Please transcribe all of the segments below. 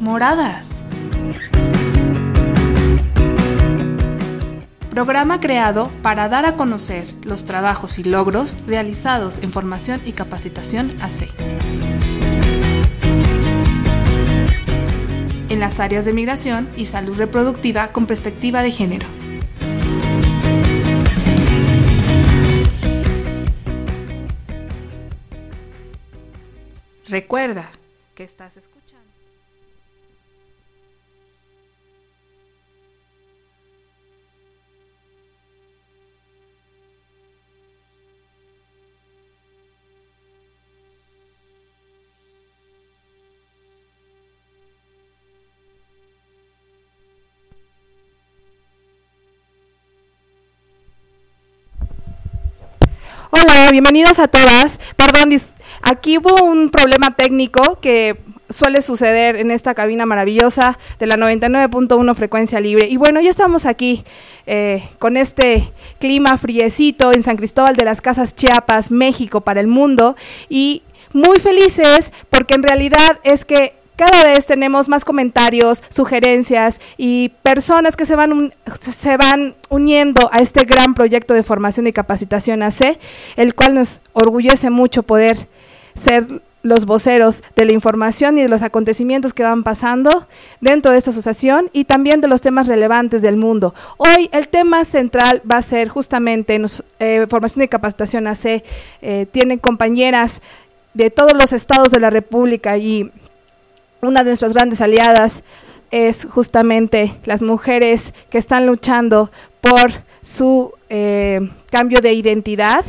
Moradas. Programa creado para dar a conocer los trabajos y logros realizados en formación y capacitación AC. En las áreas de migración y salud reproductiva con perspectiva de género. Recuerda que estás escuchando. Hola, bienvenidos a todas. Perdón, aquí hubo un problema técnico que suele suceder en esta cabina maravillosa de la 99.1 frecuencia libre. Y bueno, ya estamos aquí con este clima friecito en San Cristóbal de las Casas, Chiapas, México, para el mundo. Y muy felices porque en realidad es que cada vez tenemos más comentarios, sugerencias y personas que se van uniendo a este gran proyecto de formación y capacitación AC, el cual nos orgullece mucho poder ser los voceros de la información y de los acontecimientos que van pasando dentro de esta asociación y también de los temas relevantes del mundo. Hoy el tema central va a ser justamente formación y capacitación AC. Tienen compañeras de todos los estados de la República y una de nuestras grandes aliadas es justamente las mujeres que están luchando por su cambio de identidad,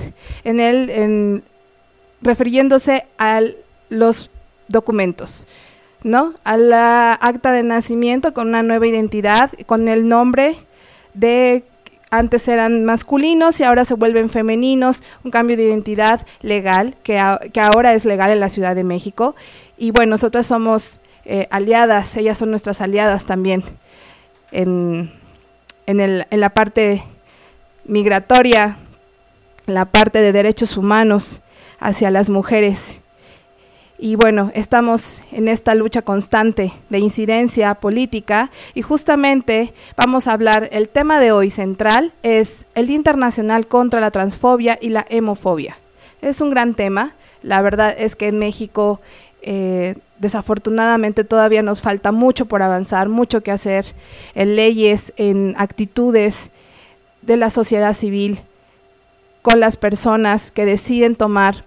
refiriéndose a los documentos, ¿no? A la acta de nacimiento con una nueva identidad, con el nombre de antes eran masculinos y ahora se vuelven femeninos, un cambio de identidad legal que ahora es legal en la Ciudad de México. Y bueno, nosotras somos aliadas, ellas son nuestras aliadas también en la parte migratoria, la parte de derechos humanos hacia las mujeres. Y bueno, estamos en esta lucha constante de incidencia política y justamente vamos a hablar, el tema de hoy central es el Día Internacional contra la Transfobia y la Homofobia. Es un gran tema, la verdad es que en México desafortunadamente todavía nos falta mucho por avanzar, mucho que hacer en leyes, en actitudes de la sociedad civil con las personas que deciden tomar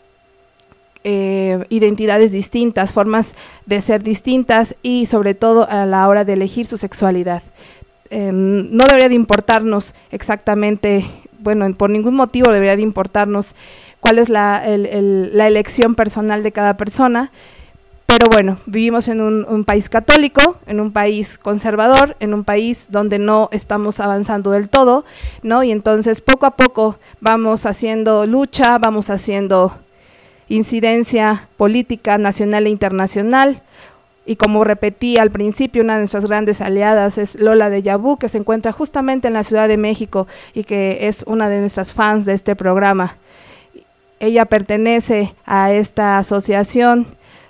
identidades distintas, formas de ser distintas y sobre todo a la hora de elegir su sexualidad. No debería de importarnos exactamente, bueno, por ningún motivo debería de importarnos cuál es la elección personal de cada persona, pero bueno, vivimos en un país católico, en un país conservador, en un país donde no estamos avanzando del todo, ¿no? Y entonces poco a poco vamos haciendo lucha, vamos haciendo incidencia política nacional e internacional, y como repetí al principio, una de nuestras grandes aliadas es Lola de Yabú, que se encuentra justamente en la Ciudad de México y que es una de nuestras fans de este programa. Ella pertenece a esta asociación,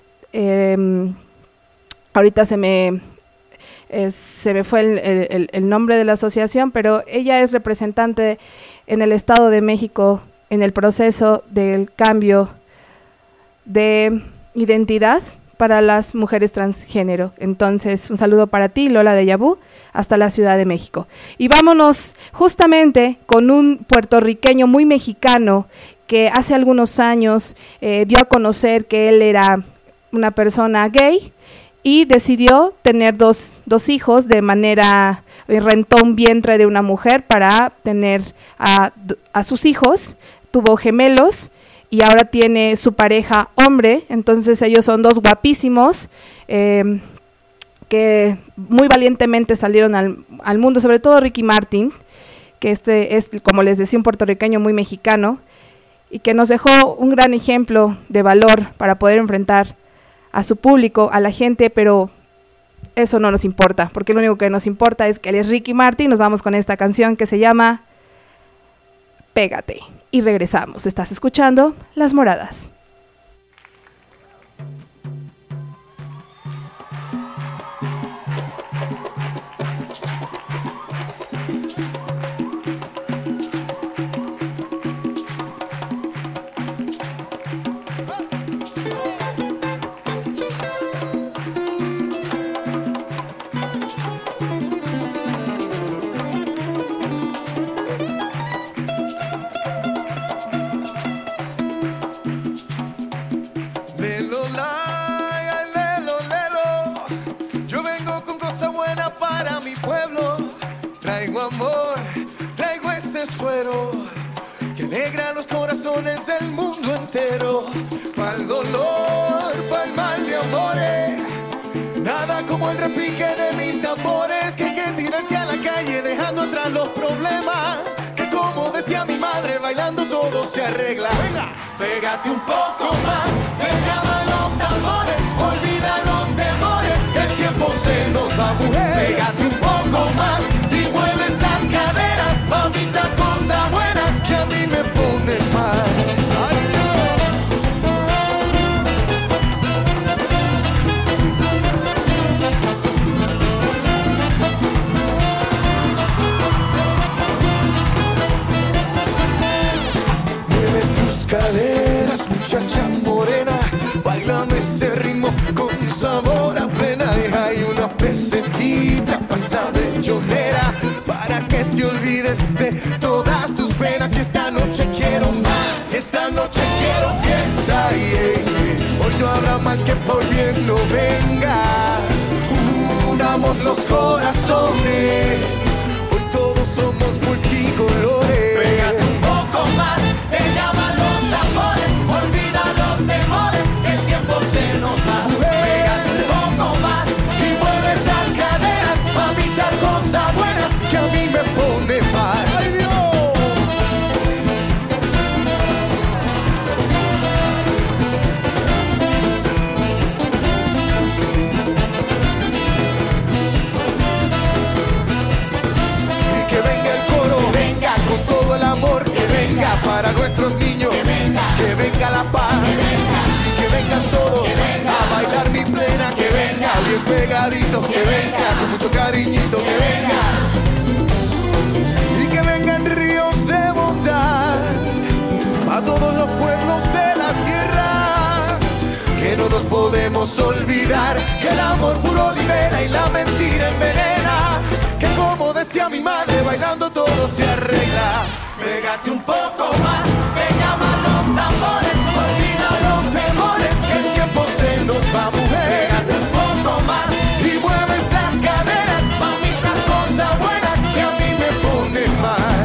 ahorita se me fue el nombre de la asociación, pero ella es representante en el Estado de México en el proceso del cambio de identidad para las mujeres transgénero. Entonces, un saludo para ti, Lola de Yabú, hasta la Ciudad de México. Y vámonos justamente con un puertorriqueño muy mexicano que hace algunos años dio a conocer que él era una persona gay y decidió tener dos hijos de manera, rentó un vientre de una mujer para tener a sus hijos, tuvo gemelos, y ahora tiene su pareja hombre. Entonces ellos son dos guapísimos que muy valientemente salieron al mundo, sobre todo Ricky Martin, que es, como les decía, un puertorriqueño muy mexicano y que nos dejó un gran ejemplo de valor para poder enfrentar a su público, a la gente, pero eso no nos importa, porque lo único que nos importa es que él es Ricky Martin. Nos vamos con esta canción que se llama Pégate. Y regresamos. Estás escuchando Las Moradas. de suero que alegra los corazones del mundo entero. Pa'l dolor, pa'l mal de amores, nada como el repique de mis tambores. Que hay que tirarse a la calle dejando atrás los problemas, que como decía mi madre, bailando todo se arregla. Venga, pégate un poco más, te llaman los tambores, olvida los temores, que el tiempo se nos va, mujer. Pégate un poco más y mueve esas caderas, mamita, cosa buena que a mí me pone mal. Ay, caderas, muchacha morena, bailame ese ritmo con sabor a plena. Deja ahí una pesetita pasa bellonera para que te olvides de todas tus penas. Y esta noche quiero más, y esta noche quiero fiesta. Hoy no habrá mal que por bien no venga. Unamos los corazones, hoy todos somos multicolores. Pégate un poco más, te llaman los tambores, olvida los temores, que el tiempo se nos va. Pégate un poco más y mueve esas caderas, mamita, cosa buena que a mí me pone mal. ¡Ay, Dios! Y que venga el coro, que venga con todo el amor, que venga para nuestros niños, que venga la paz, que vengan todos a bailar mi plena, que venga bien pegadito, que venga con mucho cariñito, que venga y que vengan ríos de bondad a todos los pueblos de la tierra, que no nos podemos olvidar que el amor puro libera y la mentira envenena, que como decía mi madre, bailando todo se arregla. Pégate un poco más, te llaman los tambores, olvida los temores, que el tiempo se nos va, mujer. Pégate un poco más y mueve esas caderas, mamita, cosa buena que a mí me pone mal.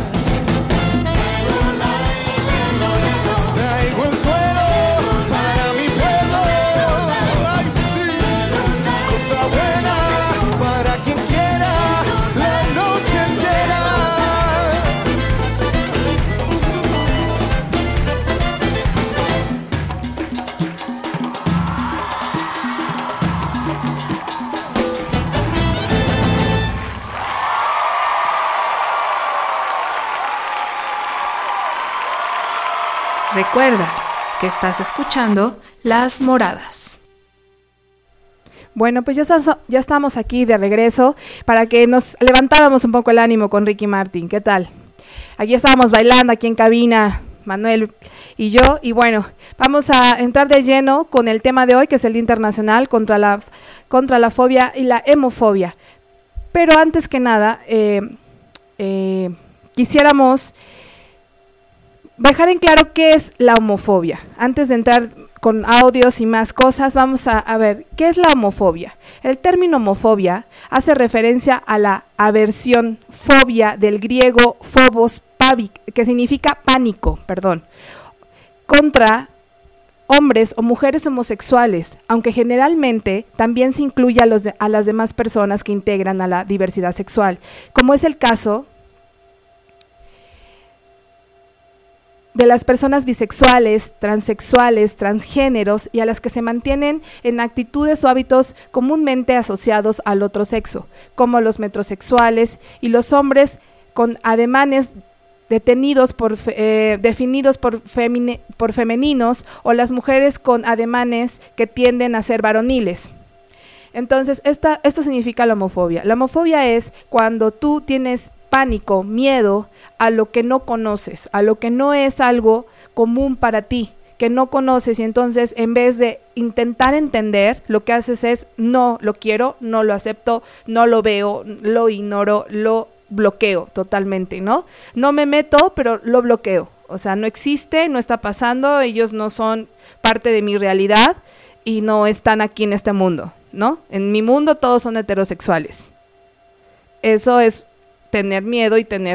Traigo el suelo para mi pueblo, ay sí, cosa buena para quien quiera la noche entera. Recuerda que estás escuchando Las Moradas. Bueno, pues ya estamos aquí de regreso para que nos levantáramos un poco el ánimo con Ricky Martin. ¿Qué tal? Aquí estábamos bailando, aquí en cabina, Manuel y yo. Y bueno, vamos a entrar de lleno con el tema de hoy, que es el Día Internacional contra la fobia y la hemofobia. Pero antes que nada, quisiéramos dejar en claro qué es la homofobia. Antes de entrar con audios y más cosas, vamos a ver qué es la homofobia. El término homofobia hace referencia a la aversión, fobia, del griego phobos, que significa pánico, contra hombres o mujeres homosexuales, aunque generalmente también se incluye a las demás personas que integran a la diversidad sexual, como es el caso de las personas bisexuales, transexuales, transgéneros y a las que se mantienen en actitudes o hábitos comúnmente asociados al otro sexo, como los metrosexuales y los hombres con ademanes definidos por femeninos, o las mujeres con ademanes que tienden a ser varoniles. Entonces, esto significa la homofobia. La homofobia es cuando tú tienes pánico, miedo a lo que no conoces, a lo que no es algo común para ti, que no conoces, y entonces en vez de intentar entender, lo que haces es no lo quiero, no lo acepto, no lo veo, lo ignoro, lo bloqueo totalmente, ¿no? No me meto, pero lo bloqueo. O sea, no existe, no está pasando, ellos no son parte de mi realidad y no están aquí en este mundo, ¿no? En mi mundo todos son heterosexuales. Eso es tener miedo y tener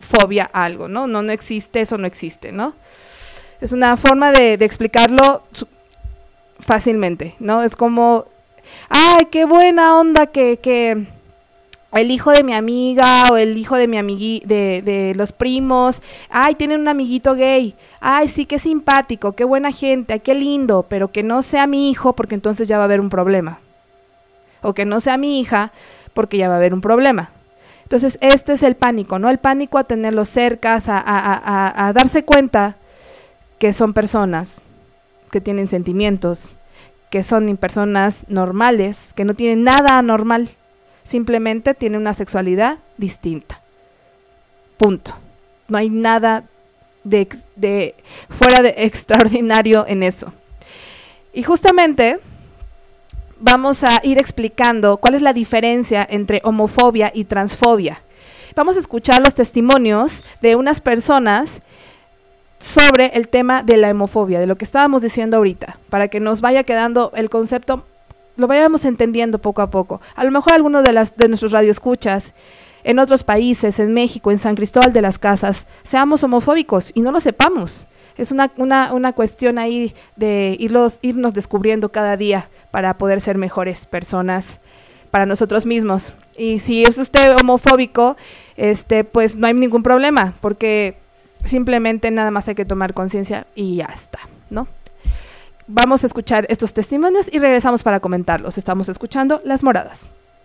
fobia a algo, ¿no? No existe, eso no existe, ¿no? Es una forma de explicarlo fácilmente, ¿no? Es como, ¡ay, qué buena onda que el hijo de mi amiga o el hijo de mi de los primos, ay, tienen un amiguito gay, ay, sí, qué simpático, qué buena gente, ay, qué lindo, pero que no sea mi hijo porque entonces ya va a haber un problema. O que no sea mi hija porque ya va a haber un problema. Entonces, este es el pánico, ¿no? El pánico a tenerlos cercas, a darse cuenta que son personas, que tienen sentimientos, que son personas normales, que no tienen nada anormal, simplemente tienen una sexualidad distinta. Punto. No hay nada de fuera de extraordinario en eso. Y justamente vamos a ir explicando cuál es la diferencia entre homofobia y transfobia. Vamos a escuchar los testimonios de unas personas sobre el tema de la homofobia, de lo que estábamos diciendo ahorita, para que nos vaya quedando el concepto, lo vayamos entendiendo poco a poco. A lo mejor algunos de nuestros radioescuchas en otros países, en México, en San Cristóbal de las Casas, seamos homofóbicos y no lo sepamos. Es una cuestión ahí de irnos descubriendo cada día para poder ser mejores personas para nosotros mismos. Y si es usted homofóbico, pues no hay ningún problema, porque simplemente nada más hay que tomar conciencia y ya está, ¿no? Vamos a escuchar estos testimonios y regresamos para comentarlos. Estamos escuchando Las Moradas.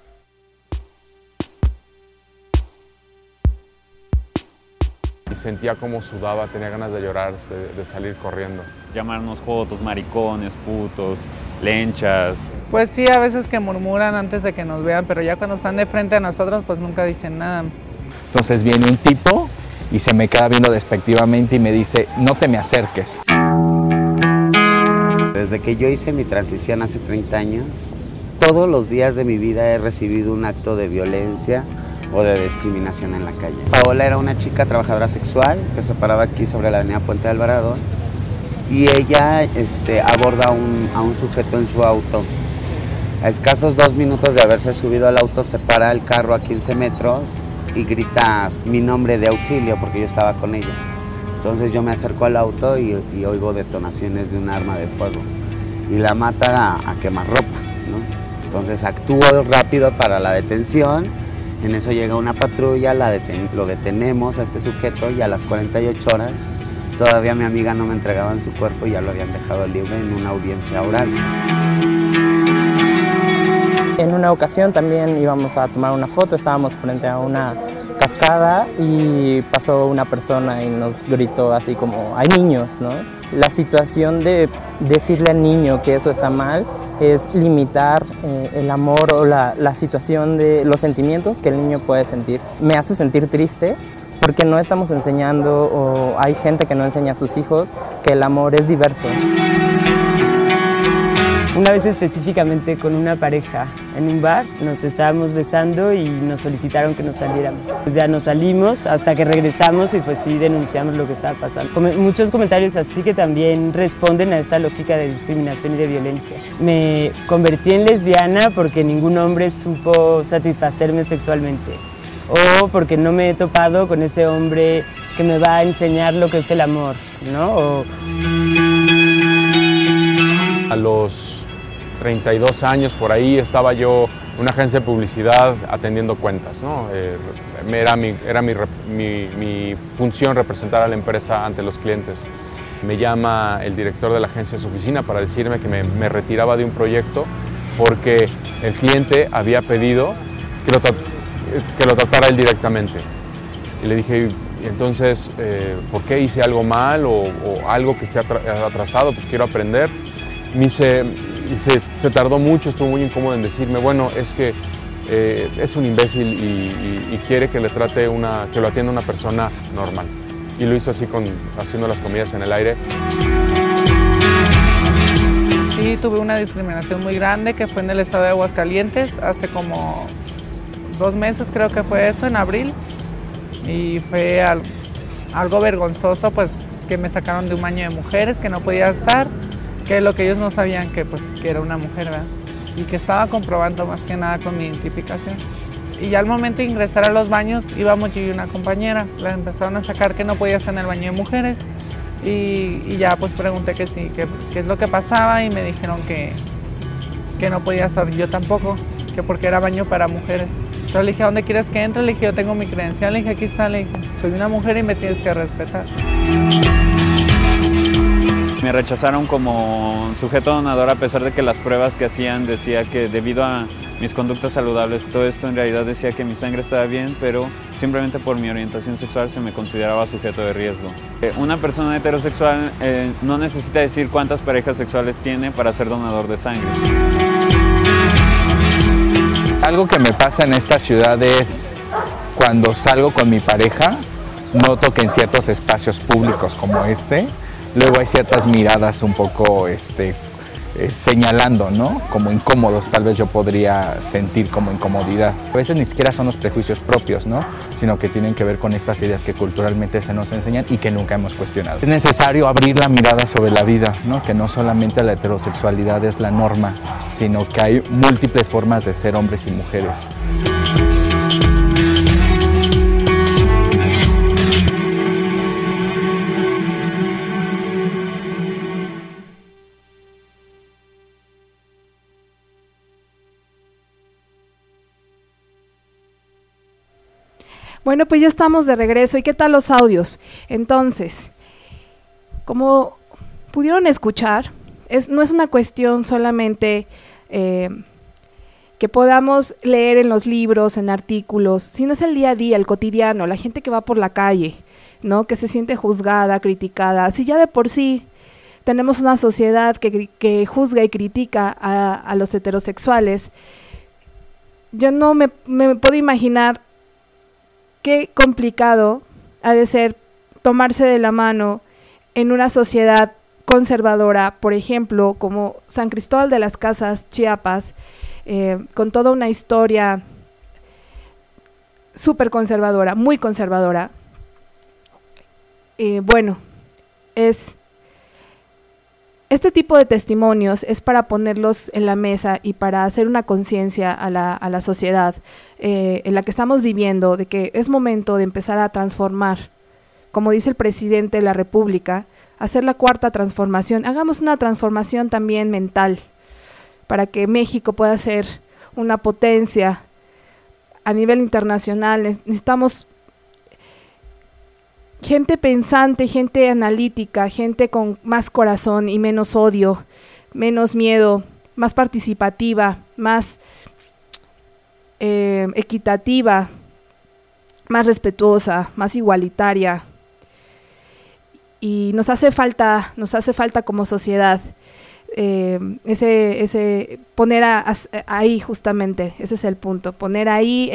Y sentía como sudaba, tenía ganas de llorar, de salir corriendo. Llamarnos jotos, maricones, putos, lenchas. Pues sí, a veces que murmuran antes de que nos vean, pero ya cuando están de frente a nosotros, pues nunca dicen nada. Entonces viene un tipo y se me queda viendo despectivamente y me dice, no te me acerques. Desde que yo hice mi transición hace 30 años, todos los días de mi vida he recibido un acto de violencia o de discriminación en la calle. Paola era una chica trabajadora sexual que se paraba aquí sobre la avenida Puente de Alvarado y ella aborda a un sujeto en su auto. A escasos 2 minutos de haberse subido al auto, se para el carro a 15 metros y grita mi nombre de auxilio porque yo estaba con ella. Entonces yo me acerco al auto y oigo detonaciones de un arma de fuego y la mata a quemarropa, ¿no? Entonces actúo rápido para la detención. En eso llega una patrulla, lo detenemos a este sujeto y a las 48 horas todavía mi amiga no me entregaban su cuerpo y ya lo habían dejado libre en una audiencia oral. En una ocasión también íbamos a tomar una foto, estábamos frente a una cascada y pasó una persona y nos gritó así como, hay niños, ¿no? La situación de decirle al niño que eso está mal es limitar el amor o la situación de los sentimientos que el niño puede sentir. Me hace sentir triste porque no estamos enseñando, o hay gente que no enseña a sus hijos, que el amor es diverso. Una vez específicamente con una pareja en un bar, nos estábamos besando y nos solicitaron que nos saliéramos. Pues ya nos salimos hasta que regresamos y pues sí denunciamos lo que estaba pasando. Muchos comentarios así que también responden a esta lógica de discriminación y de violencia. Me convertí en lesbiana porque ningún hombre supo satisfacerme sexualmente, o porque no me he topado con ese hombre que me va a enseñar lo que es el amor, ¿no? A los 32 años por ahí estaba yo en una agencia de publicidad atendiendo cuentas, ¿no? Era mi función representar a la empresa ante los clientes. Me llama el director de la agencia a su oficina para decirme que me retiraba de un proyecto porque el cliente había pedido que lo tratara él directamente. Y le dije, entonces, ¿por qué hice algo mal o algo que esté atrasado? Pues quiero aprender. Se tardó mucho, estuvo muy incómodo en decirme, bueno, es que es un imbécil y quiere que que lo atienda una persona normal. Y lo hizo así haciendo las comidas en el aire. Sí, tuve una discriminación muy grande que fue en el estado de Aguascalientes, hace como 2 meses creo que fue eso, en abril. Y fue algo vergonzoso, pues que me sacaron de un baño de mujeres, que no podía estar, que lo que ellos no sabían que era una mujer, ¿verdad? Y que estaba comprobando más que nada con mi identificación. Y ya al momento de ingresar a los baños íbamos yo y una compañera. La empezaron a sacar que no podía estar en el baño de mujeres. Y ya pues pregunté que sí, qué es lo que pasaba y me dijeron que no podía estar yo tampoco, que porque era baño para mujeres. Entonces le dije, ¿a dónde quieres que entre? Le dije, yo tengo mi credencial. Le dije, aquí está. Le dije, soy una mujer y me tienes que respetar. Me rechazaron como sujeto donador a pesar de que las pruebas que hacían decía que debido a mis conductas saludables, todo esto en realidad decía que mi sangre estaba bien, pero simplemente por mi orientación sexual se me consideraba sujeto de riesgo. Una persona heterosexual no necesita decir cuántas parejas sexuales tiene para ser donador de sangre. Algo que me pasa en esta ciudad es cuando salgo con mi pareja, noto que en ciertos espacios públicos como este, luego hay ciertas miradas un poco señalando, ¿no? Como incómodos, tal vez yo podría sentir como incomodidad. A veces ni siquiera son los prejuicios propios, ¿no? Sino que tienen que ver con estas ideas que culturalmente se nos enseñan y que nunca hemos cuestionado. Es necesario abrir la mirada sobre la vida, ¿no? Que no solamente la heterosexualidad es la norma, sino que hay múltiples formas de ser hombres y mujeres. Bueno, pues ya estamos de regreso. ¿Y qué tal los audios? Entonces, como pudieron escuchar, no es una cuestión solamente que podamos leer en los libros, en artículos, sino es el día a día, el cotidiano, la gente que va por la calle, ¿no? Que se siente juzgada, criticada. Si ya de por sí tenemos una sociedad que juzga y critica a los heterosexuales, yo no me puedo imaginar qué complicado ha de ser tomarse de la mano en una sociedad conservadora, por ejemplo, como San Cristóbal de las Casas, Chiapas, con toda una historia súper conservadora, muy conservadora. Bueno, este tipo de testimonios es para ponerlos en la mesa y para hacer una conciencia a la sociedad en la que estamos viviendo, de que es momento de empezar a transformar, como dice el presidente de la República, hacer la cuarta transformación. Hagamos una transformación también mental para que México pueda ser una potencia a nivel internacional. Necesitamos gente pensante, gente analítica, gente con más corazón y menos odio, menos miedo, más participativa, más equitativa, más respetuosa, más igualitaria. Y nos hace falta como sociedad ese poner ahí justamente, ese es el punto, poner ahí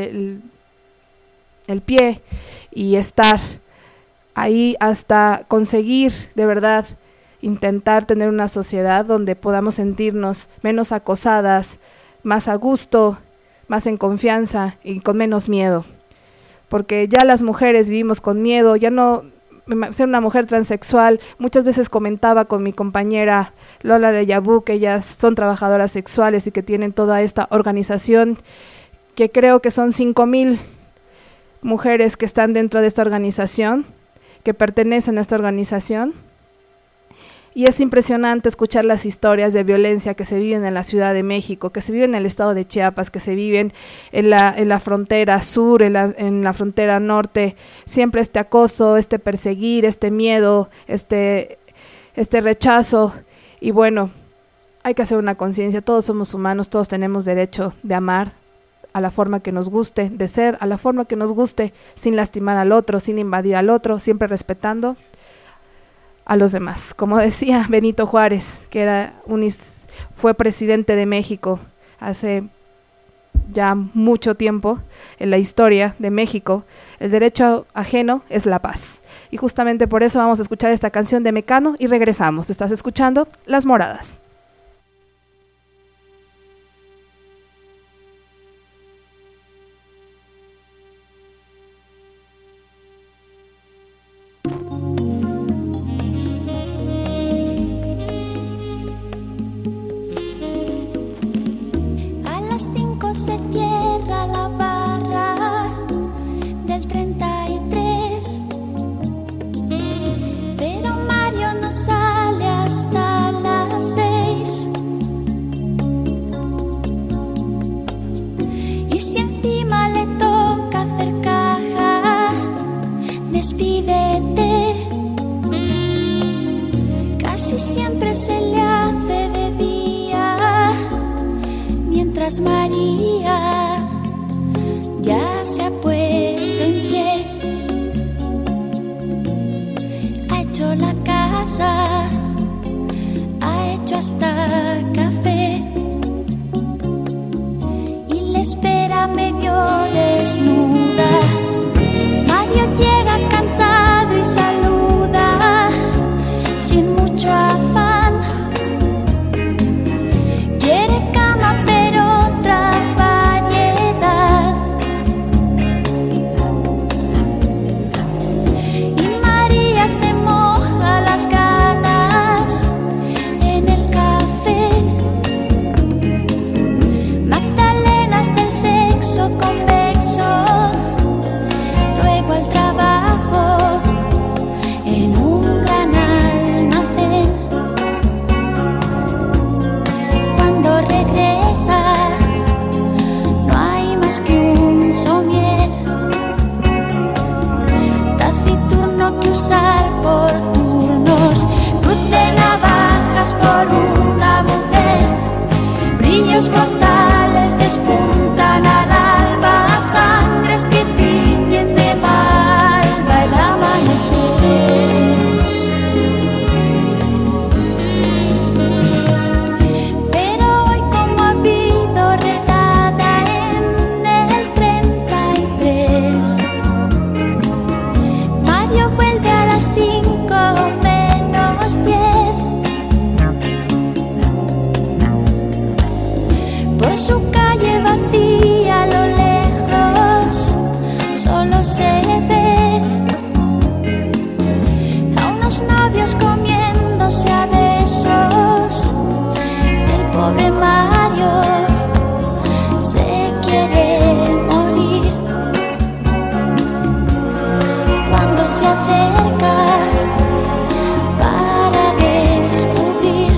el pie y estar ahí hasta conseguir de verdad intentar tener una sociedad donde podamos sentirnos menos acosadas, más a gusto, más en confianza y con menos miedo, porque ya las mujeres vivimos con miedo. Ya no ser una mujer transexual, muchas veces comentaba con mi compañera Lola de Yabú, que ellas son trabajadoras sexuales y que tienen toda esta organización, que creo que son 5,000 mujeres que están dentro de esta organización, que pertenecen a esta organización, y es impresionante escuchar las historias de violencia que se viven en la Ciudad de México, que se viven en el estado de Chiapas, que se viven en la frontera sur, en la frontera norte. Siempre este acoso, este perseguir, este miedo, este rechazo. Y bueno, hay que hacer una conciencia. Todos somos humanos, todos tenemos derecho de amar a la forma que nos guste, de ser a la forma que nos guste, sin lastimar al otro, sin invadir al otro, siempre respetando a los demás. Como decía Benito Juárez, que fue presidente de México hace ya mucho tiempo en la historia de México, el derecho ajeno es la paz. Y justamente por eso vamos a escuchar esta canción de Mecano y regresamos. Estás escuchando Las Moradas. Se cierra la barra. hecho la casa, ha hecho hasta café y la espera medio desnuda. Mario llega cansado y saluda sin mucho afán. Quiere cama pero otra variedad. Y María se moja las ganas en el café. Magdalenas del sexo convexo, luego al trabajo en un gran almacén. Cuando regresa no hay más que un somier, taciturno que usar por turnos, cruz de navajas por una mujer, brillos mortales despuntan al alba, sangres que tiñen de malva el amanecer. Pero hoy como ha habido redada en el 33, Mario vuelve a las 5 menos 10. Por su calle vacía a lo lejos solo se ve a unos novios comiéndose a besos. El pobre Mario se quiere morir cuando se acerca para descubrir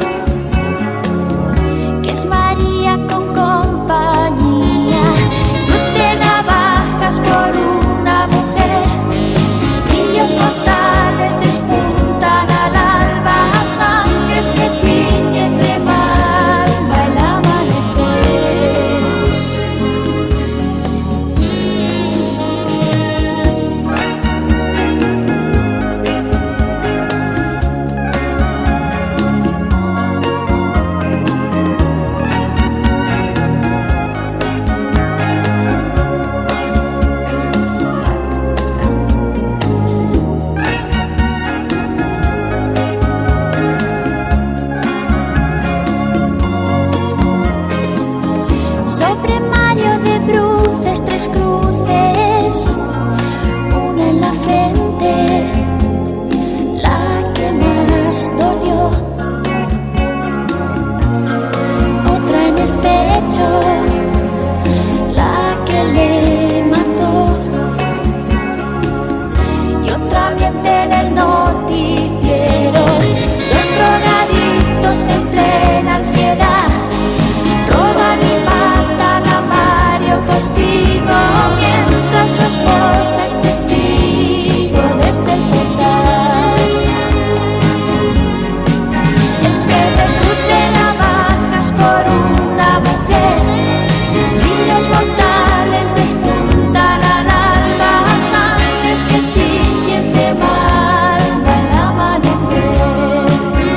que es María con compañía, cruz de navajas por una mujer, brillos mortales despuntan al alba, sangres que tiñen de malva el amanecer. Sobre Mario de bruces, 3 cruces, una en la frente, la que más dolió, otra en el pecho, la que le mató, y otra miente en el noticiero. 2 drogadictos en plena ansiedad roban y matan a Mario Postigo, mientras su esposa es testigo desde el portal. En vez de cruz de navajas por una mujer, brillos mortales despuntan al alba, sangres que tiñen de malva el amanecer.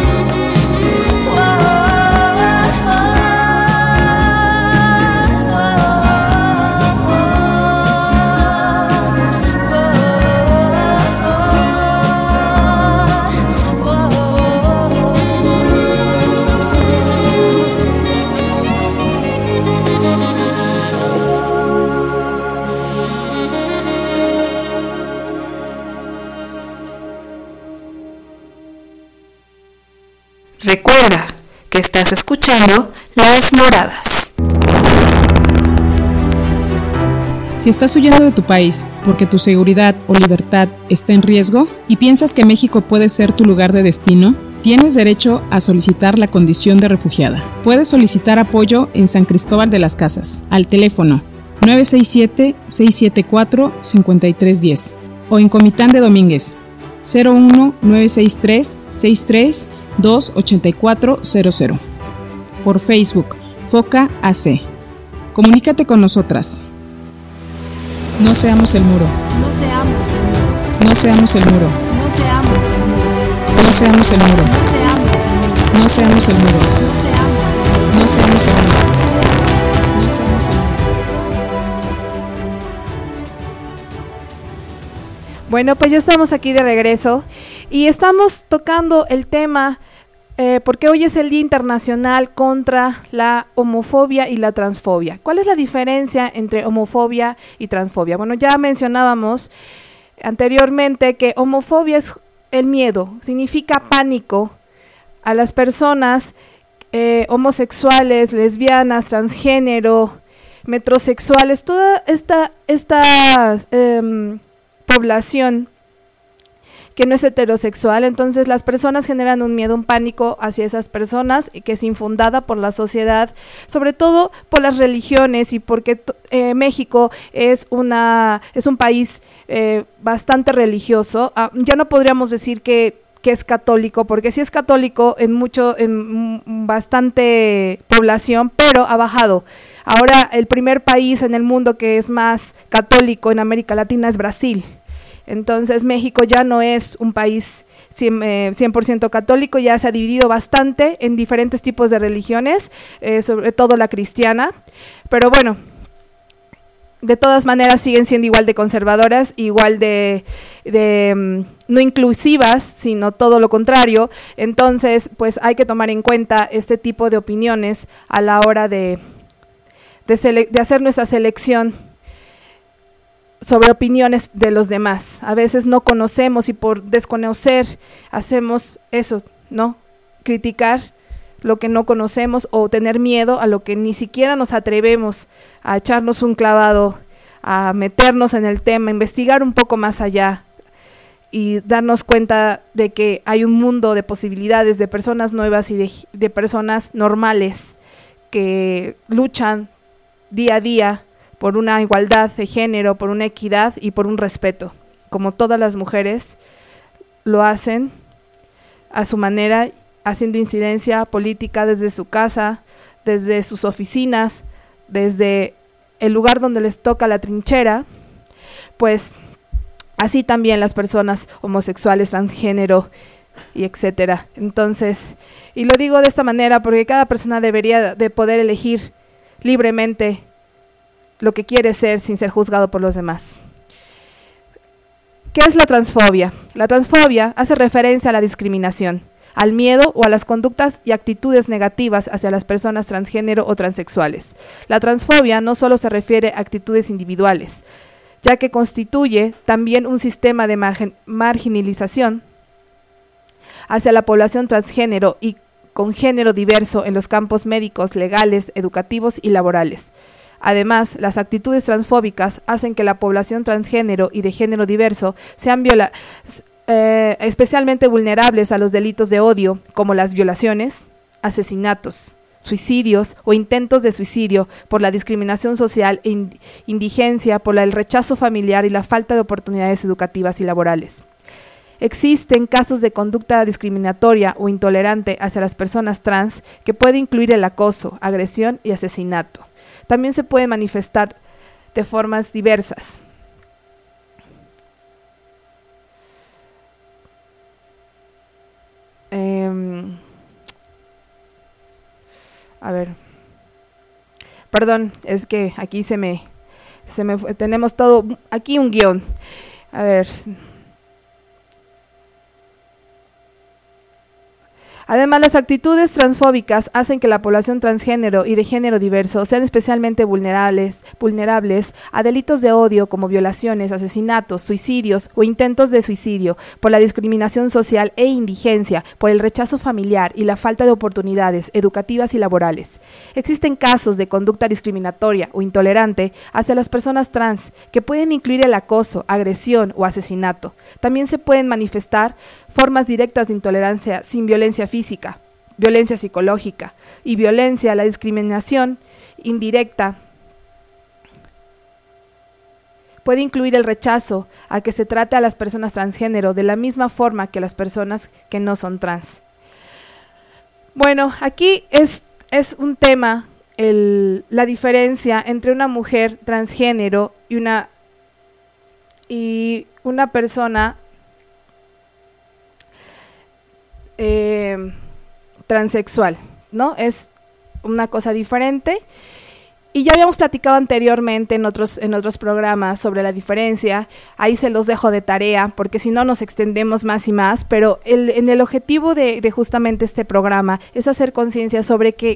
Recuerda que estás escuchando Las Moradas. Si estás huyendo de tu país porque tu seguridad o libertad está en riesgo y piensas que México puede ser tu lugar de destino, tienes derecho a solicitar la condición de refugiada. Puedes solicitar apoyo en San Cristóbal de las Casas al teléfono 967-674-5310 o en Comitán de Domínguez 01-963-63-28400. Por Facebook, Foca AC. Comunícate con nosotras. No seamos el muro. No seamos el muro. No seamos el muro. No seamos el muro. No seamos el muro. No seamos el muro. No seamos el muro. No seamos el muro. No seamos el muro. No seamos el muro. Bueno, pues ya estamos aquí de regreso y estamos tocando el tema porque hoy es el Día Internacional contra la homofobia y la transfobia. ¿Cuál es la diferencia entre homofobia y transfobia? Bueno, ya mencionábamos anteriormente que homofobia es el miedo, significa pánico a las personas homosexuales, lesbianas, transgénero, metrosexuales, toda esta población que no es heterosexual. Entonces las personas generan un miedo, un pánico hacia esas personas que es infundada por la sociedad, sobre todo por las religiones y porque México es un país bastante religioso. Ya no podríamos decir que es católico, porque sí es católico en bastante población, pero ha bajado. Ahora el primer país en el mundo que es más católico en América Latina es Brasil. Entonces México ya no es un país 100% católico, ya se ha dividido bastante en diferentes tipos de religiones, sobre todo la cristiana, pero bueno, de todas maneras siguen siendo igual de conservadoras, igual de no inclusivas, sino todo lo contrario. Entonces pues hay que tomar en cuenta este tipo de opiniones a la hora de hacer nuestra selección sobre opiniones de los demás. A veces no conocemos y por desconocer hacemos eso, ¿no? Criticar lo que no conocemos o tener miedo a lo que ni siquiera nos atrevemos a echarnos un clavado, a meternos en el tema, investigar un poco más allá y darnos cuenta de que hay un mundo de posibilidades, de personas nuevas y de personas normales que luchan día a día por una igualdad de género, por una equidad y por un respeto, como todas las mujeres lo hacen a su manera, haciendo incidencia política desde su casa, desde sus oficinas, desde el lugar donde les toca la trinchera. Pues así también las personas homosexuales, transgénero y etcétera. Entonces, y lo digo de esta manera porque cada persona debería de poder elegir libremente lo que quiere ser sin ser juzgado por los demás. ¿Qué es la transfobia? La transfobia hace referencia a la discriminación, al miedo o a las conductas y actitudes negativas hacia las personas transgénero o transexuales. La transfobia no solo se refiere a actitudes individuales, ya que constituye también un sistema de marginalización hacia la población transgénero y con género diverso en los campos médicos, legales, educativos y laborales. Además, las actitudes transfóbicas hacen que la población transgénero y de género diverso sean especialmente vulnerables a los delitos de odio, como las violaciones, asesinatos, suicidios o intentos de suicidio por la discriminación social e indigencia, por el rechazo familiar y la falta de oportunidades educativas y laborales. Existen casos de conducta discriminatoria o intolerante hacia las personas trans que puede incluir el acoso, agresión y asesinato. También se puede manifestar de formas diversas. Perdón, es que aquí se me fue, tenemos todo, aquí un guión. A ver. Además, las actitudes transfóbicas hacen que la población transgénero y de género diverso sean especialmente vulnerables a delitos de odio como violaciones, asesinatos, suicidios o intentos de suicidio, por la discriminación social e indigencia, por el rechazo familiar y la falta de oportunidades educativas y laborales. Existen casos de conducta discriminatoria o intolerante hacia las personas trans que pueden incluir el acoso, agresión o asesinato. También se pueden manifestar formas directas de intolerancia sin violencia física, violencia psicológica y violencia. La discriminación indirecta puede incluir el rechazo a que se trate a las personas transgénero de la misma forma que las personas que no son trans. Bueno, aquí es un tema la diferencia entre una mujer transgénero y una persona transexual, ¿no? Es una cosa diferente. Y ya habíamos platicado anteriormente en otros programas sobre la diferencia. Ahí se los dejo de tarea, porque si no nos extendemos más y más, pero en el objetivo de justamente este programa es hacer conciencia sobre qué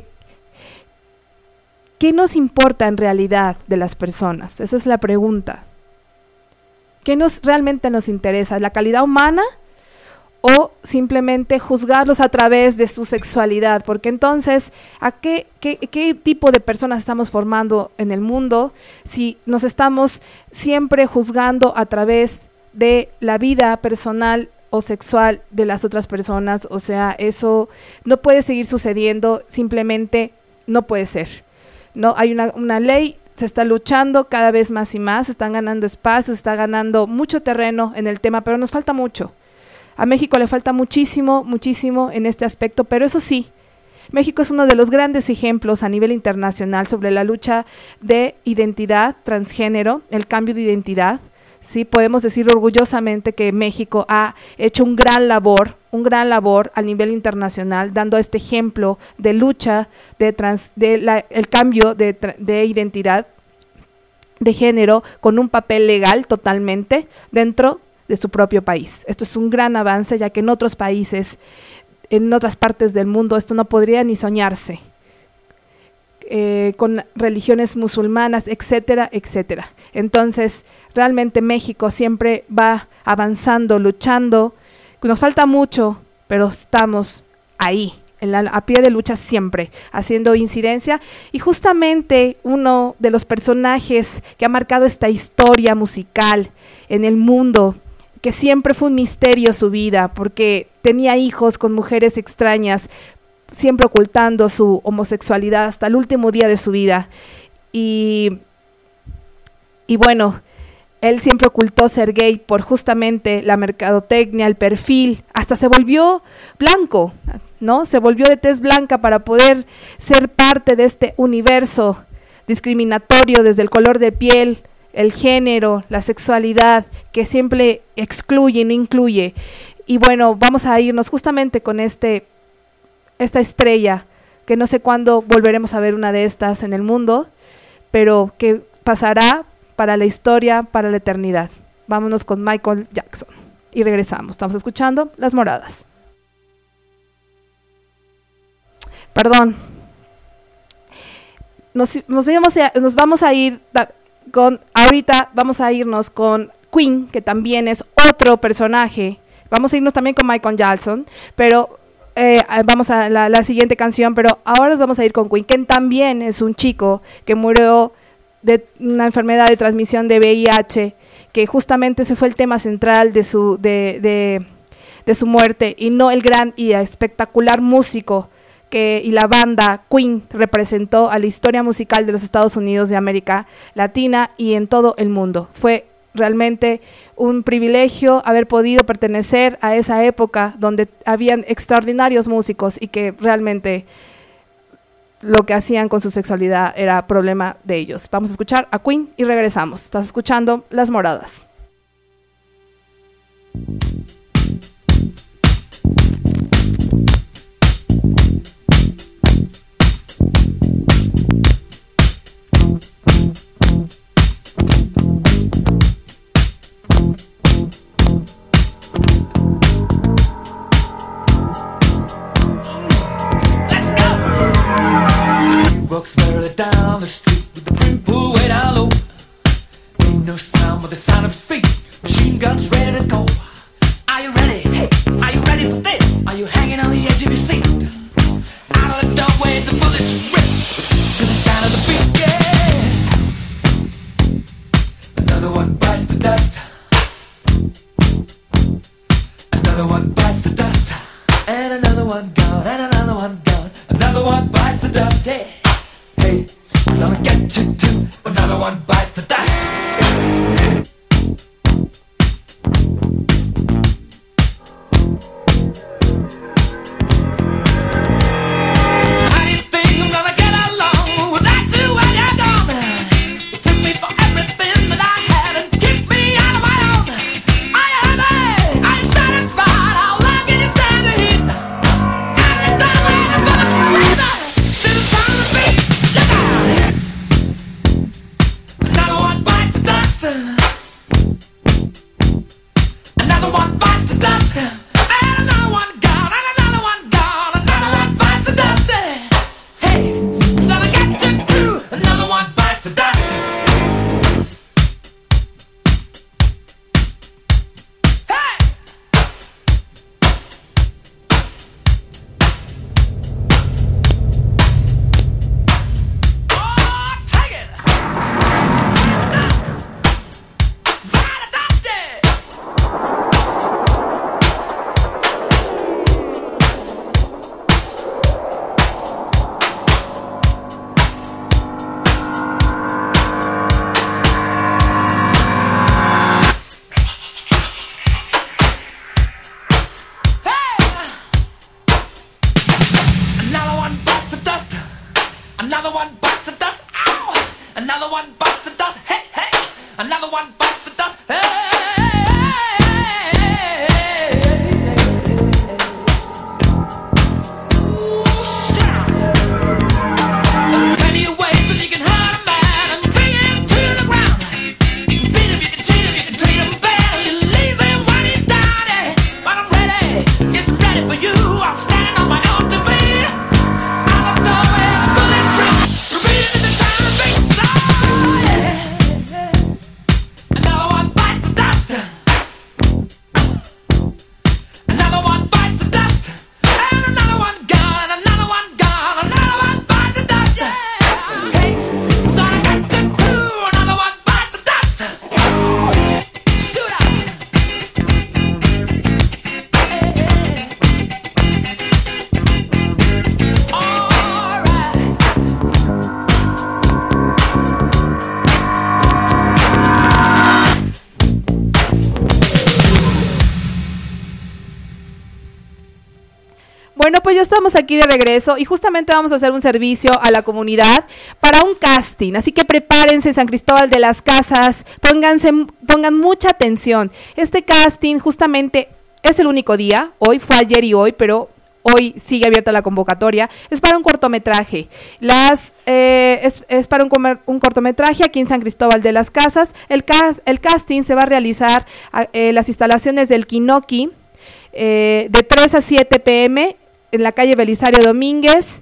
nos importa en realidad de las personas. Esa es la pregunta. ¿Qué realmente nos interesa? ¿La calidad humana o simplemente juzgarlos a través de su sexualidad? Porque entonces, ¿a qué tipo de personas estamos formando en el mundo si nos estamos siempre juzgando a través de la vida personal o sexual de las otras personas? O sea, eso no puede seguir sucediendo, simplemente no puede ser. No, hay una ley, se está luchando cada vez más y más, se están ganando espacios, se está ganando mucho terreno en el tema, pero nos falta mucho. A México le falta muchísimo, muchísimo en este aspecto, pero eso sí, México es uno de los grandes ejemplos a nivel internacional sobre la lucha de identidad transgénero, el cambio de identidad. Sí, podemos decir orgullosamente que México ha hecho un gran labor a nivel internacional, dando este ejemplo de lucha el cambio de identidad de género con un papel legal totalmente dentro de su propio país. Esto es un gran avance, ya que en otros países, en otras partes del mundo, esto no podría ni soñarse. Con religiones musulmanas, etcétera, etcétera. Entonces, realmente México siempre va avanzando, luchando. Nos falta mucho, pero estamos ahí, a pie de lucha siempre, haciendo incidencia. Y justamente uno de los personajes que ha marcado esta historia musical en el mundo, que siempre fue un misterio su vida, porque tenía hijos con mujeres extrañas, siempre ocultando su homosexualidad hasta el último día de su vida. Y bueno, él siempre ocultó ser gay por justamente la mercadotecnia, el perfil, hasta se volvió blanco, ¿no? Se volvió de tez blanca para poder ser parte de este universo discriminatorio desde el color de piel, el género, la sexualidad, que siempre excluye y no incluye. Y bueno, vamos a irnos justamente con esta estrella, que no sé cuándo volveremos a ver una de estas en el mundo, pero que pasará para la historia, para la eternidad. Vámonos con Michael Jackson y regresamos. Estamos escuchando Las Moradas. Perdón. Nos vamos a ir ahorita vamos a irnos con Queen, que también es otro personaje. Vamos a irnos también con Michael Jackson, pero vamos a la siguiente canción, pero ahora nos vamos a ir con Queen, que también es un chico que murió de una enfermedad de transmisión de VIH, que justamente ese fue el tema central de su muerte, y no el gran y espectacular músico y la banda Queen representó a la historia musical de los Estados Unidos de América Latina y en todo el mundo. Fue realmente un privilegio haber podido pertenecer a esa época donde habían extraordinarios músicos y que realmente lo que hacían con su sexualidad era problema de ellos. Vamos a escuchar a Queen y regresamos. Estás escuchando Las Moradas. Walks further down the street with the brim pulled way down low. Ain't no sound but the sound of his feet. Machine guns ready to go. Are you ready? Hey, are you ready for this? Are you hanging on the edge of your seat? Out of the doorway, the bullets rip to the sound of the beat. Yeah. Another one bites the dust. Another one bites the dust. And another one gone. And another one gone. Another one bites the dust. Hey. Hey, I'm gonna get you too. Another one bites the dust. How do you think I'm gonna get along without you when you're gone? You took me for everything that I had and kicked me out of my own. Are you happy? Are you satisfied? How long can you stand the heat? one bites the dust. Hey, hey, another one bites the dust. Hey. Bueno, pues ya estamos aquí de regreso y justamente vamos a hacer un servicio a la comunidad para un casting, así que prepárense, San Cristóbal de las Casas, pongan mucha atención. Este casting justamente es el único día, hoy fue ayer y hoy, pero hoy sigue abierta la convocatoria, es para un cortometraje. Es para un cortometraje aquí en San Cristóbal de las Casas. El casting se va a realizar en las instalaciones del Kinoki de 3 a 7 p.m. en la calle Belisario Domínguez,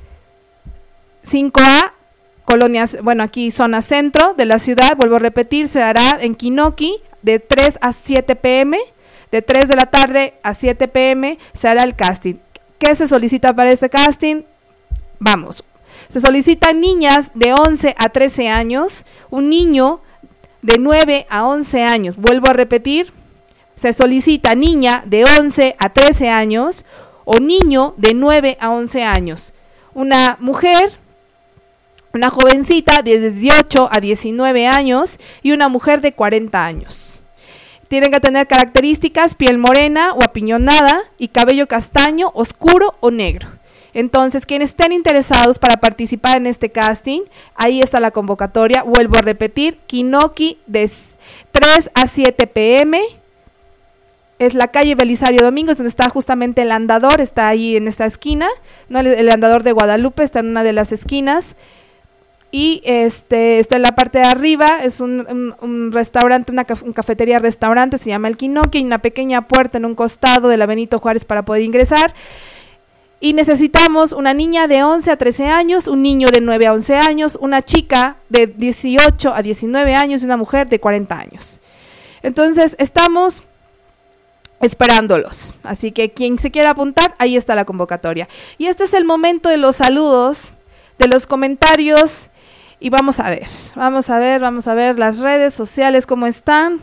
5A, colonias, bueno, aquí zona centro de la ciudad. Vuelvo a repetir, se hará en Kinoki de 3 a 7 p.m., de 3 de la tarde a 7 p.m. se hará el casting. ¿Qué se solicita para este casting? Vamos, se solicitan niñas de 11 a 13 años, un niño de 9 a 11 años. Vuelvo a repetir, se solicita niña de 11 a 13 años o niño de 9 a 11 años. Una mujer, una jovencita de 18 a 19 años y una mujer de 40 años. Tienen que tener características: piel morena o apiñonada y cabello castaño, oscuro o negro. Entonces, quienes estén interesados para participar en este casting, ahí está la convocatoria. Vuelvo a repetir, Kinoki de 3 a 7 p.m., es la calle Belisario Domínguez, donde está justamente el andador, está ahí en esta esquina, ¿no? El andador de Guadalupe está en una de las esquinas, y está en la parte de arriba, es un restaurante, una cafetería restaurante, se llama el Kinoki, y una pequeña puerta en un costado de la Benito Juárez para poder ingresar. Y necesitamos una niña de 11 a 13 años, un niño de 9 a 11 años, una chica de 18 a 19 años y una mujer de 40 años. Entonces, estamos esperándolos, así que quien se quiera apuntar, ahí está la convocatoria. Y este es el momento de los saludos, de los comentarios, y vamos a ver las redes sociales cómo están.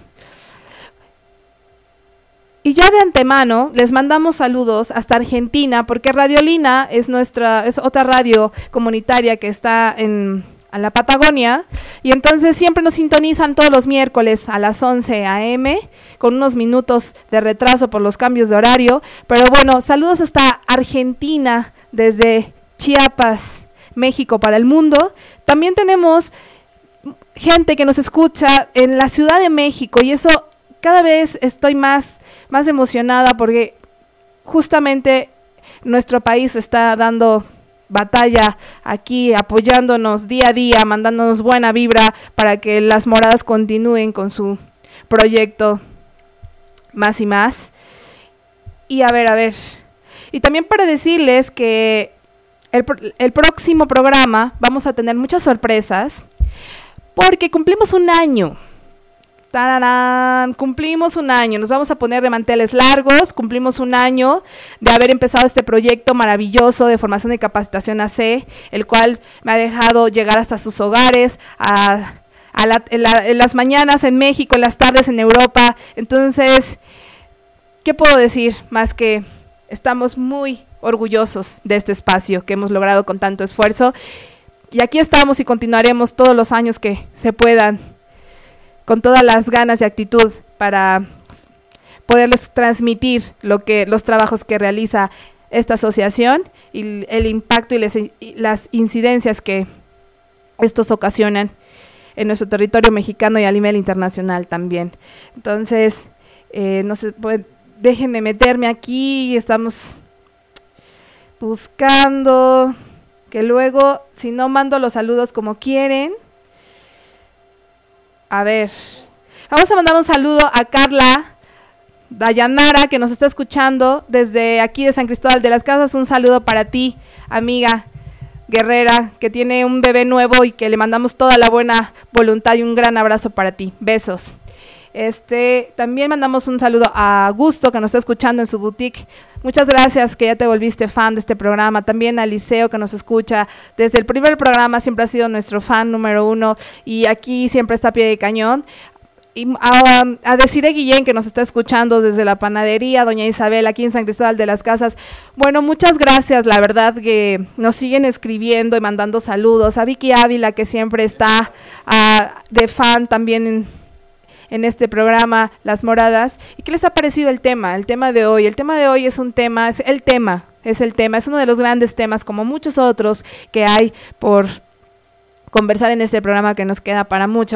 Y ya de antemano les mandamos saludos hasta Argentina, porque Radiolina es otra radio comunitaria que está en la Patagonia, y entonces siempre nos sintonizan todos los miércoles a las 11 a.m. con unos minutos de retraso por los cambios de horario, pero bueno, saludos hasta Argentina desde Chiapas, México para el mundo. También tenemos gente que nos escucha en la Ciudad de México, y eso cada vez estoy más emocionada, porque justamente nuestro país está dando batalla aquí, apoyándonos día a día, mandándonos buena vibra para que las moradas continúen con su proyecto más y más. Y a ver, y también para decirles que el próximo programa vamos a tener muchas sorpresas, porque cumplimos un año. ¡Tararán! Cumplimos un año, nos vamos a poner de manteles largos, cumplimos un año de haber empezado este proyecto maravilloso de formación y capacitación AC, el cual me ha dejado llegar hasta sus hogares, en las mañanas en México, en las tardes en Europa. Entonces, ¿qué puedo decir más que estamos muy orgullosos de este espacio que hemos logrado con tanto esfuerzo? Y aquí estamos y continuaremos todos los años que se puedan, con todas las ganas y actitud para poderles transmitir los trabajos que realiza esta asociación y el impacto y las incidencias que estos ocasionan en nuestro territorio mexicano y a nivel internacional también. Entonces, no sé, pues, déjenme meterme aquí, estamos buscando, que luego, si no mando los saludos como quieren. A ver, vamos a mandar un saludo a Carla Dayanara, que nos está escuchando desde aquí de San Cristóbal de las Casas. Un saludo para ti, amiga guerrera, que tiene un bebé nuevo y que le mandamos toda la buena voluntad y un gran abrazo para ti. Besos. También mandamos un saludo a Augusto, que nos está escuchando en su boutique. Muchas gracias, que ya te volviste fan de este programa. También a Liceo, que nos escucha desde el primer programa, siempre ha sido nuestro fan número 1 y aquí siempre está a pie de cañón. Y a Desiree Guillén, que nos está escuchando desde la panadería, doña Isabel, aquí en San Cristóbal de las Casas. Bueno, muchas gracias, la verdad que nos siguen escribiendo y mandando saludos. A Vicky Ávila, que siempre está de fan también en este programa, Las Moradas. ¿Y qué les ha parecido el tema de hoy? El tema de hoy es uno de los grandes temas, como muchos otros que hay por conversar en este programa, que nos queda para muchas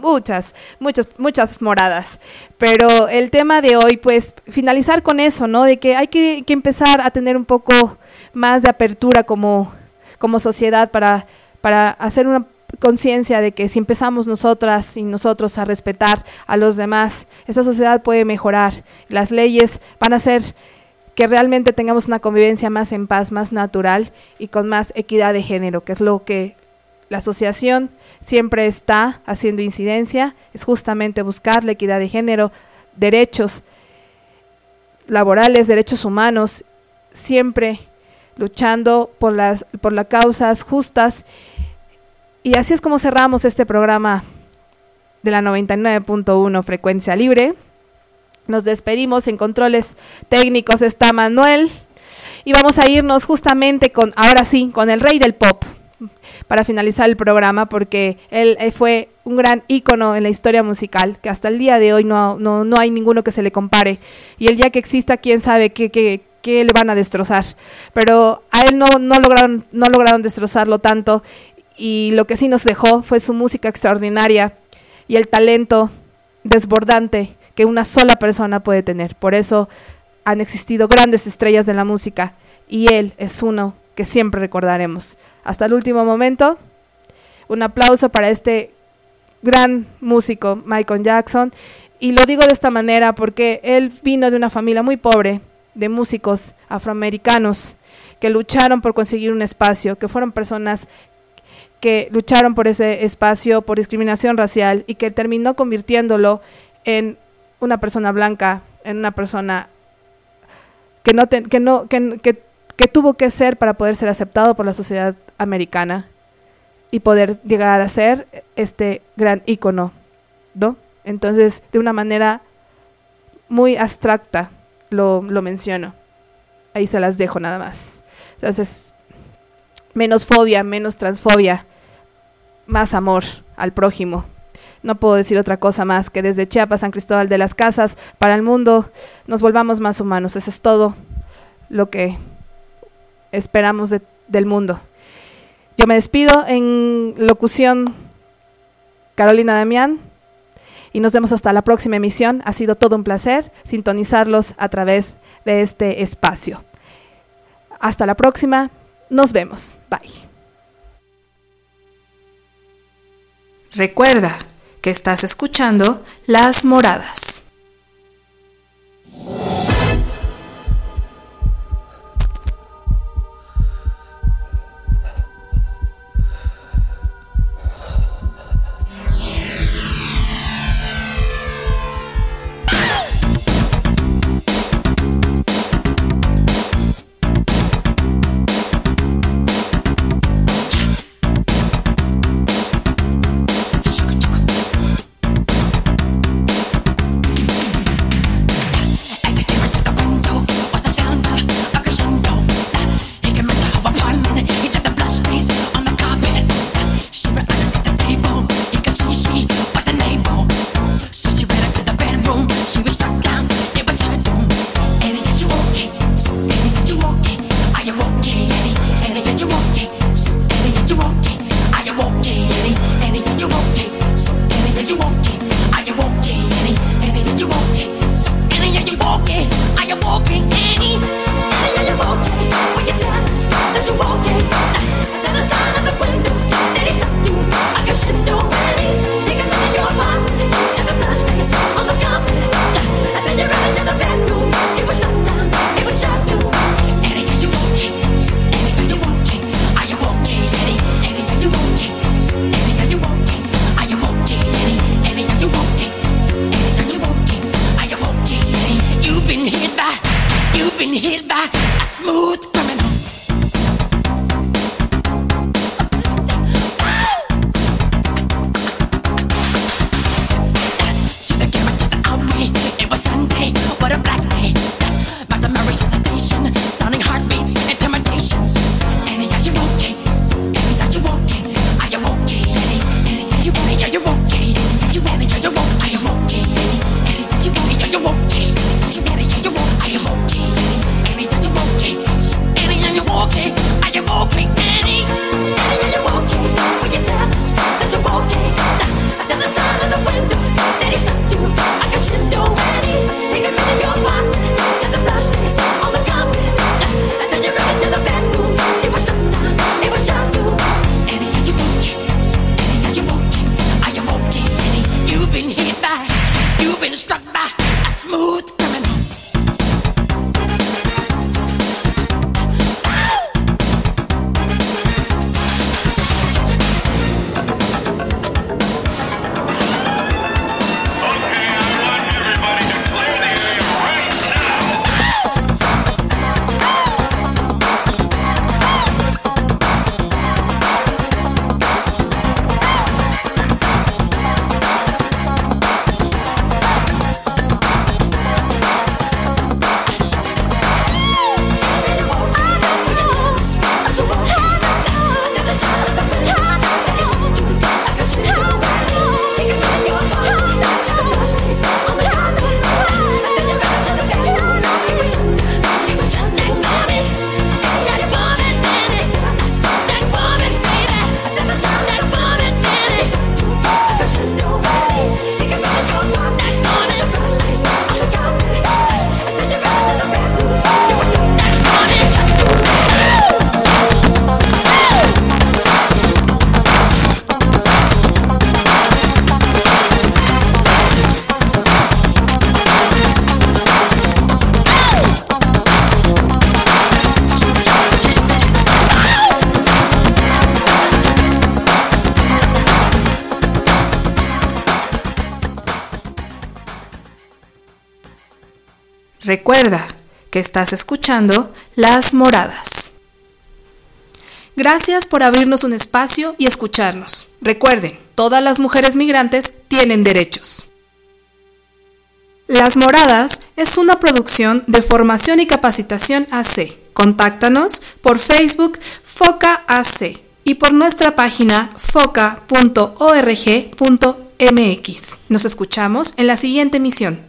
moradas. Pero el tema de hoy, pues, finalizar con eso, ¿no? De que hay que empezar a tener un poco más de apertura como sociedad para hacer una conciencia de que si empezamos nosotras y nosotros a respetar a los demás, esa sociedad puede mejorar. Las leyes van a hacer que realmente tengamos una convivencia más en paz, más natural y con más equidad de género, que es lo que la asociación siempre está haciendo incidencia, es justamente buscar la equidad de género, derechos laborales, derechos humanos, siempre luchando por las causas justas. Y así es como cerramos este programa de la 99.1 Frecuencia Libre. Nos despedimos. En controles técnicos está Manuel y vamos a irnos justamente con el rey del pop para finalizar el programa, porque él fue un gran ícono en la historia musical, que hasta el día de hoy no hay ninguno que se le compare, y el día que exista, quién sabe qué le van a destrozar, pero a él no lograron destrozarlo tanto, y lo que sí nos dejó fue su música extraordinaria y el talento desbordante que una sola persona puede tener. Por eso han existido grandes estrellas de la música, y él es uno que siempre recordaremos. Hasta el último momento, un aplauso para este gran músico, Michael Jackson, y lo digo de esta manera porque él vino de una familia muy pobre, de músicos afroamericanos, que lucharon por conseguir un espacio, que fueron personas que lucharon por ese espacio, por discriminación racial, y que terminó convirtiéndolo en una persona blanca, en una persona que tuvo que ser para poder ser aceptado por la sociedad americana y poder llegar a ser este gran ícono, ¿no? Entonces, de una manera muy abstracta lo menciono. Ahí se las dejo nada más. Entonces, menos fobia, menos transfobia, más amor al prójimo. No puedo decir otra cosa más que desde Chiapas, San Cristóbal de las Casas, para el mundo, nos volvamos más humanos. Eso es todo lo que esperamos del mundo. Yo me despido. En locución, Carolina Damián, y nos vemos hasta la próxima emisión. Ha sido todo un placer sintonizarlos a través de este espacio. Hasta la próxima. Nos vemos. Bye. Recuerda que estás escuchando Las Moradas. been hit by a smooth criminal. See the camera to the outway. It was Sunday, what a black day. But the marriage hesitation, sounding heartbeats, intimidations. Annie, are you okay? Annie, are you okay? Are you okay, Annie? Annie, are you okay? Are you okay? Are you Annie? Are you okay? Are you okay, Annie? Annie, are you Annie? Are you okay? Are you Annie? Are you okay? Are you okay, Annie? Annie, are you okay? Annie, are you okay? Are you okay, Annie? Annie, are you okay? Will you tell us that you're okay? At the other side of the window, that he's not you. I can shit do Annie. He can run in your pot, get the blood stains on the carpet, and then you run into the bedroom. It was shut down, it was shut down. Annie, are you okay? Annie, are you okay? Are you okay, Annie? You've been hit by, you've been struck by a smooth criminal. Recuerda que estás escuchando Las Moradas. Gracias por abrirnos un espacio y escucharnos. Recuerden, todas las mujeres migrantes tienen derechos. Las Moradas es una producción de Formación y Capacitación AC. Contáctanos por Facebook FOCA AC y por nuestra página foca.org.mx. Nos escuchamos en la siguiente emisión.